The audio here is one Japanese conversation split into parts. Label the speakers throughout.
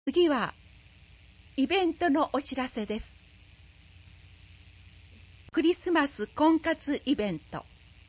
Speaker 1: 次はイベントのお知らせです。クリスマス婚活イベント。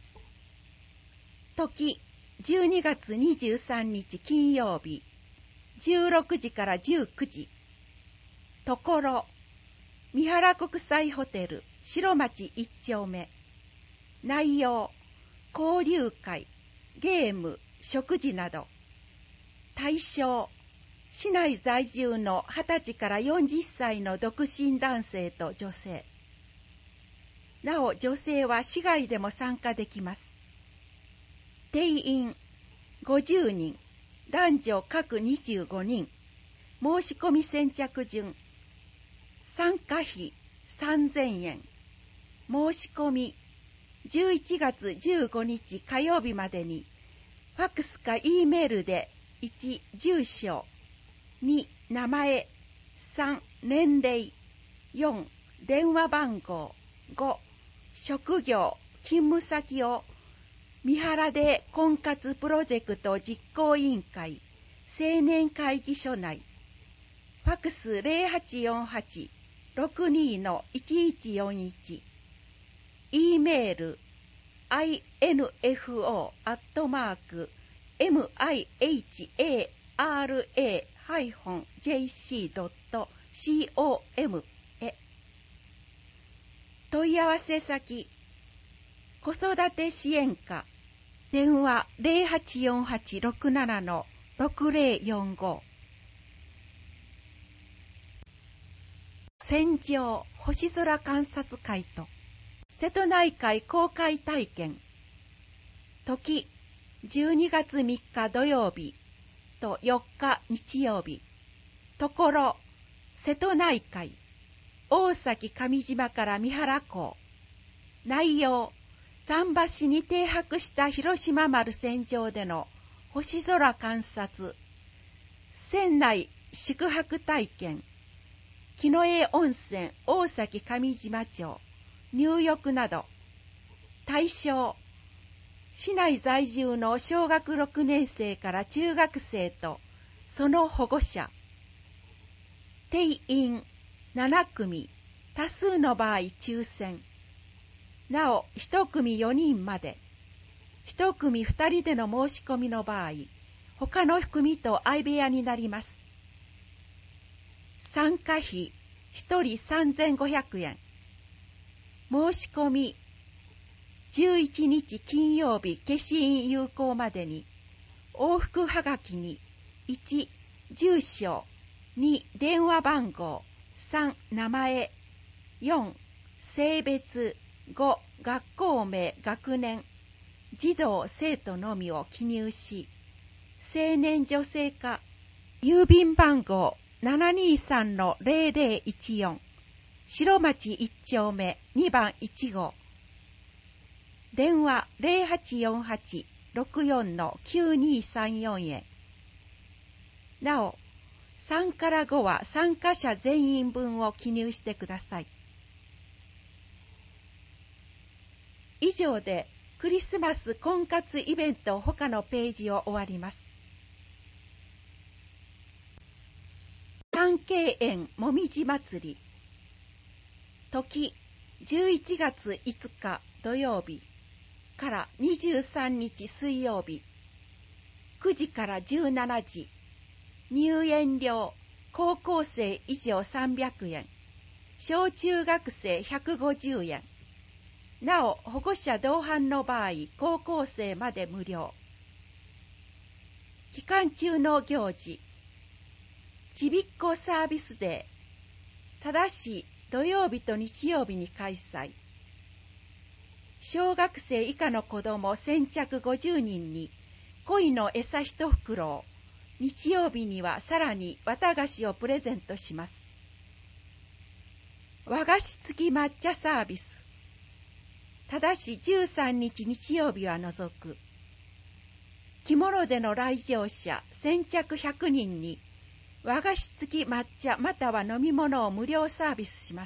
Speaker 1: 時12月23日金曜日16時から19時。ところ三原国際ホテル白町1丁目。内容交流会、ゲーム、食事など。対象市内在住の20歳から40歳の独身男性と女性。なお女性は市外でも参加できます。定員50人、男女各25人。申し込み先着順。参加費3000円。申し込み11月15日火曜日までにファックスか E メールで1、住所、2、名前、3、年齢、4、電話番号、5、職業、勤務先を三原で婚活プロジェクト実行委員会青年会議所内。ファックス 0848-62-1141。E メール info@mahara-jc.com へ。問い合わせ先子育て支援課電話 0848-67-6045。戦場星空観察会と瀬戸内海航海体験。時12月3日土曜日と4日日曜日。ところ瀬戸内海大崎上島から三原港。内容桟橋に停泊した広島丸船上での星空観察、船内宿泊体験、木の江温泉大崎上島町入浴など。対象市内在住の小学6年生から中学生とその保護者。定員7組、多数の場合抽選。なお1組4人まで。1組2人での申し込みの場合、他の組と相部屋になります。参加費1人3500円。申し込み11日金曜日消印有効までに往復はがきに1、住所、2、電話番号、3、名前、4、性別、5、学校名、学年、児童生徒のみを記入し、青年女性か郵便番号 723-0014 白町1丁目2番1号。電話 0848-64-9234 へ。なお3から5は参加者全員分を記入してください。以上でクリスマス婚活イベント他のページを終わります。三渓園もみじ祭り。時11月5日土曜日から23日水曜日。9時から17時。入園料高校生以上300円、小中学生150円。なお保護者同伴の場合高校生まで無料。期間中の行事ちびっこサービスデー、ただし土曜日と日曜日に開催。小学生以下の子ども先着50人に鯉の餌1袋を、日曜日にはさらに綿菓子をプレゼントします。和菓子付き抹茶サービス、ただし13日日曜日は除く。着物での来場者先着100人に和菓子付き抹茶または飲み物を無料サービスします。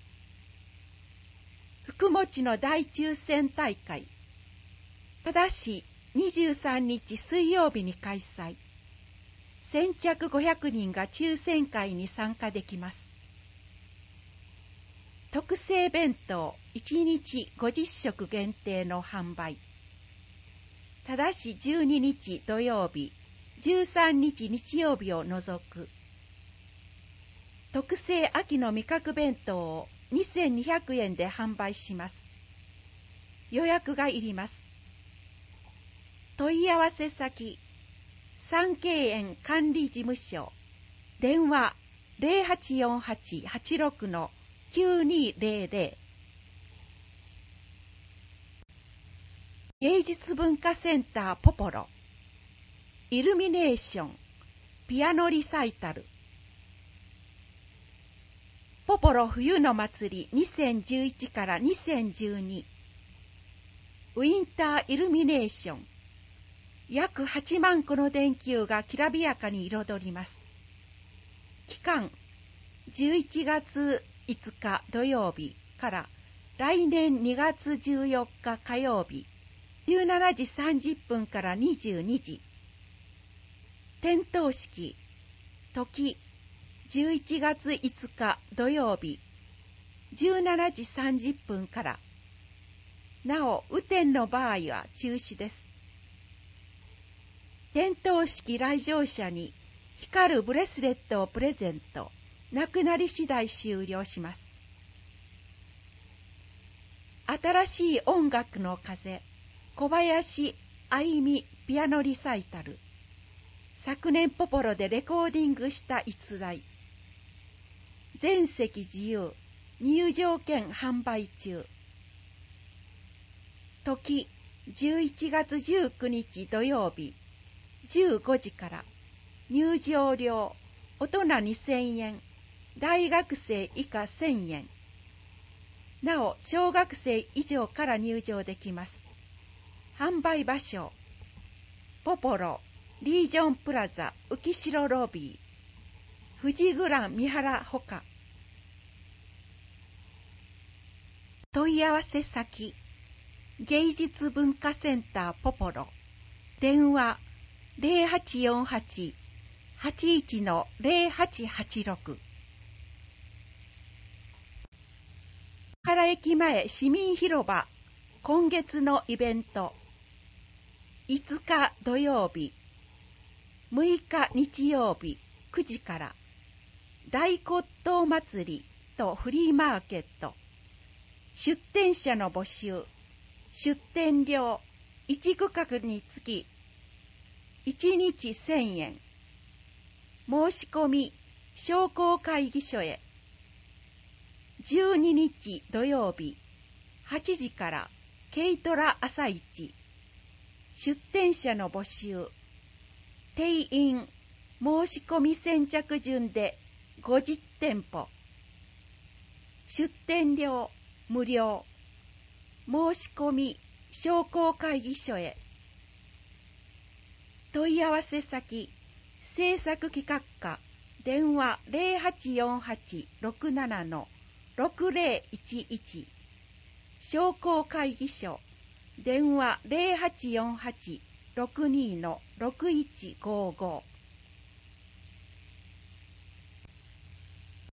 Speaker 1: 福もちの大抽選大会、ただし23日水曜日に開催。 先着500人が抽選会に参加できます。特製弁当1日50食限定の販売。ただし12日土曜日、13日日曜日を除く。特製秋の味覚弁当を2200円で販売します。予約がいります。問い合わせ先、三景園管理事務所、電話 0848-86-9200。芸術文化センターポポロ、イルミネーション、ピアノリサイタル。ポポロ冬の祭り2011から2012、ウィンターイルミネーション。約8万個の電球がきらびやかに彩ります。期間11月5日土曜日から来年2月14日火曜日、17時30分から22時。点灯式、時11月5日土曜日、17時30分から。なお、雨天の場合は中止です。点灯式来場者に光るブレスレットをプレゼント。なくなり次第終了します。新しい音楽の風、小林愛美ピアノリサイタル。昨年ポポロでレコーディングした逸材。全席自由、入場券販売中。時11月19日土曜日、15時から。入場料大人2000円、大学生以下1000円。なお小学生以上から入場できます。販売場所、ポポロリージョンプラザ浮城ロビー、富士グラン三原ほか。問い合わせ先、芸術文化センターポポロ、電話0848-81-0886。原駅前市民広場、今月のイベント。5日土曜日、6日日曜日9時から、大骨董祭りとフリーマーケット。出店者の募集。出店料1区画につき1日1000円。申し込み商工会議所へ。12日土曜日8時から軽トラ朝市。出店者の募集。定員申し込み先着順で50店舗。出店料無料。申し込み商工会議所へ。問い合わせ先、制作企画課、電話0848-67-6011。商工会議所、電話0848-62-6155。